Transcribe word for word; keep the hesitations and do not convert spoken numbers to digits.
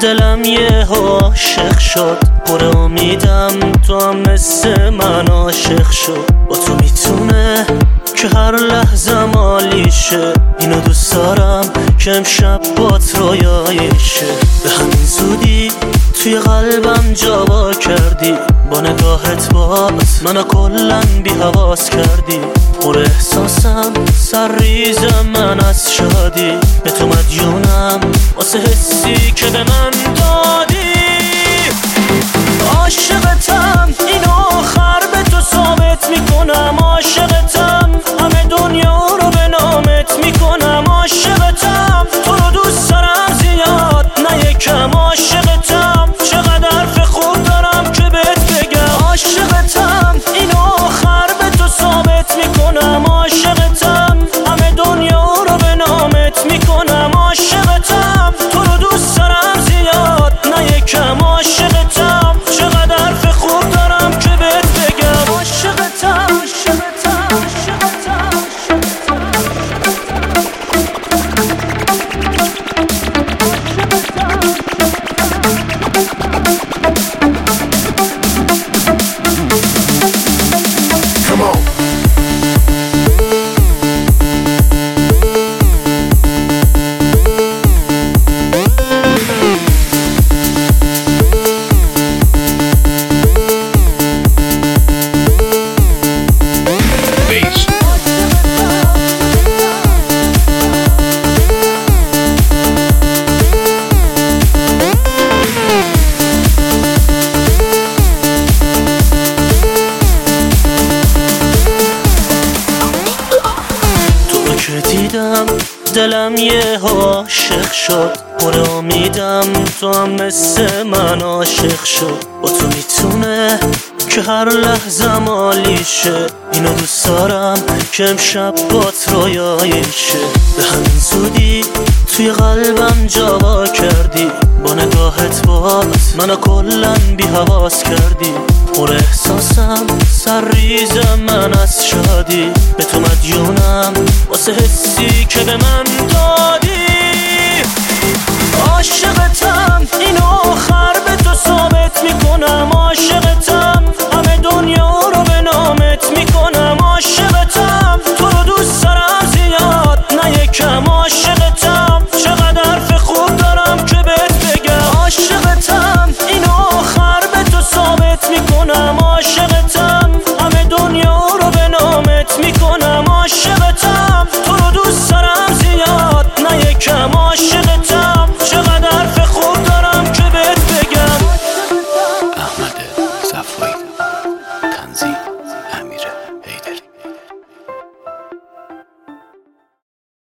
دلم یه عاشق شد، پر امیدم تو هم مثل من عاشق شد. با تو میتونه که هر لحظه مالی شه، اینو دوست دارم که امشب بات رویایشه. به همین زودی توی قلبم جا با کردی، با نگاهت بات منو کلن بی حواس کردی. پر احساسم سر ریزم من از شادی، به تو مدیونم واسه حسی که به من دادی. عاشقتم اینو آخر به تو ثابت میکنم، عاشقتم همه دنیا رو به نامت میکنم. عاشقتم تو رو دوست دارم زیاد نه یکم، عاشقتم چقدر حرف خوب دارم که بهت بگم. عاشقتم اینو آخر به تو ثابت میکنم، عاشقتم همه دنیا رو به نامت میکنم. عاشقتم تو رو دوست دارم زیاد نه یکم، عاشقتم چقدر حرف خوب دارم که بهت بگم. عاشقتم عاشقتم عاشقتم Come on. که دیدم دلم یه عاشق شد، پر امیدم تو هم مثل من عاشق شد. با تو میتونه که هر لحظه مالی شه، اینو دوست دارم که امشب بات رویایشه. به همین زودی توی قلبم جا با کردی، با نگاهت بات منو کلن بی حواس کردی. پر احساسم سر ریزم من از شادی، به تو مدیونم واسه حسی که به من دادی. عاشقتم اینو آخر به تو ثابت میکنم، عاشقتم همه دنیا رو به نامت میکنم. عاشقتم تو رو دوست دارم زیاد نه یکم، عاشقتم چقدر حرف خوب دارم که بهت بگم. عاشقتم اینو آخر به تو ثابت میکنم، عاشق